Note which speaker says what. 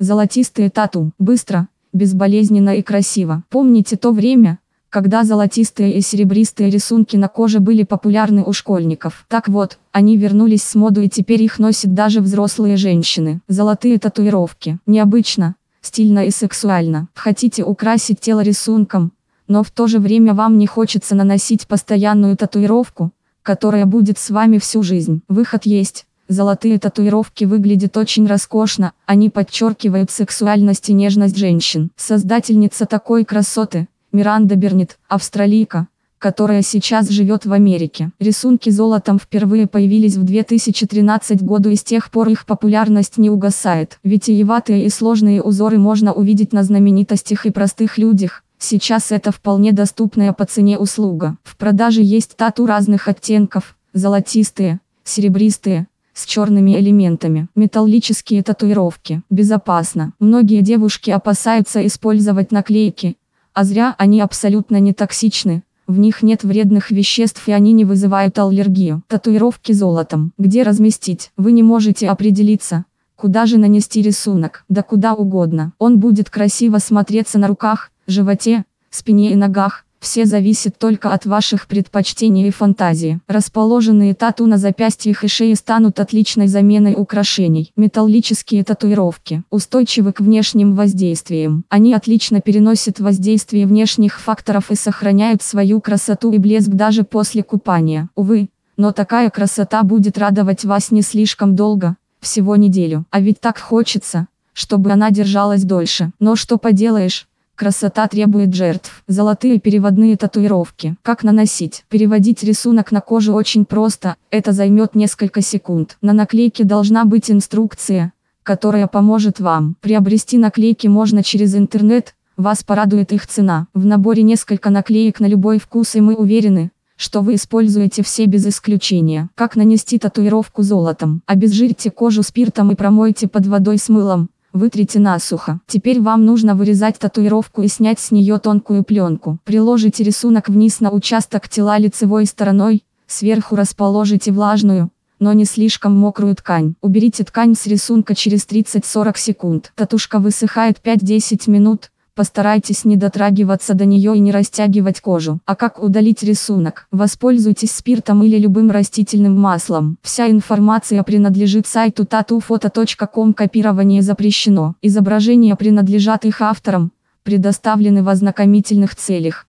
Speaker 1: Золотистые тату. Быстро, безболезненно и красиво. Помните то время, когда золотистые и серебристые рисунки на коже были популярны у школьников? Так вот, они вернулись с моду и теперь их носят даже взрослые женщины. Золотые татуировки. Необычно, стильно и сексуально. Хотите украсить тело рисунком, но в то же время вам не хочется наносить постоянную татуировку, которая будет с вами всю жизнь? Выход есть. Золотые татуировки выглядят очень роскошно, они подчеркивают сексуальность и нежность женщин. Создательница такой красоты – Миранда Бернет, австралийка, которая сейчас живет в Америке. Рисунки золотом впервые появились в 2013 году и с тех пор их популярность не угасает. Витиеватые и сложные узоры можно увидеть на знаменитостях и простых людях. Сейчас это вполне доступная по цене услуга. В продаже есть тату разных оттенков, золотистые, серебристые, с черными элементами. Металлические татуировки. Безопасно. Многие девушки опасаются использовать наклейки, а зря, они абсолютно не токсичны, в них нет вредных веществ и они не вызывают аллергию. Татуировки золотом. Где разместить? Вы не можете определиться, куда же нанести рисунок. Да куда угодно. Он будет красиво смотреться на руках, животе, спине и ногах. Все зависит только от ваших предпочтений и фантазии. Расположенные тату на запястьях и шее станут отличной заменой украшений. Металлические татуировки. Устойчивы к внешним воздействиям. Они отлично переносят воздействие внешних факторов и сохраняют свою красоту и блеск даже после купания. Увы, но такая красота будет радовать вас не слишком долго, всего неделю. А ведь так хочется, чтобы она держалась дольше. Но что поделаешь? Красота требует жертв. Золотые переводные татуировки. Как наносить? Переводить рисунок на кожу очень просто, это займет несколько секунд. На наклейке должна быть инструкция, которая поможет вам. Приобрести наклейки можно через интернет, вас порадует их цена. В наборе несколько наклеек на любой вкус и мы уверены, что вы используете все без исключения. Как нанести татуировку золотом? Обезжирьте кожу спиртом и промойте под водой с мылом. Вытрите насухо. Теперь вам нужно вырезать татуировку и снять с нее тонкую пленку. Приложите рисунок вниз на участок тела лицевой стороной, сверху расположите влажную, но не слишком мокрую ткань. Уберите ткань с рисунка через 30-40 секунд. Татушка высыхает 5-10 минут. Постарайтесь не дотрагиваться до нее и не растягивать кожу. А как удалить рисунок? Воспользуйтесь спиртом или любым растительным маслом. Вся информация принадлежит сайту tattoofoto.com. Копирование запрещено. Изображения принадлежат их авторам, предоставлены в ознакомительных целях.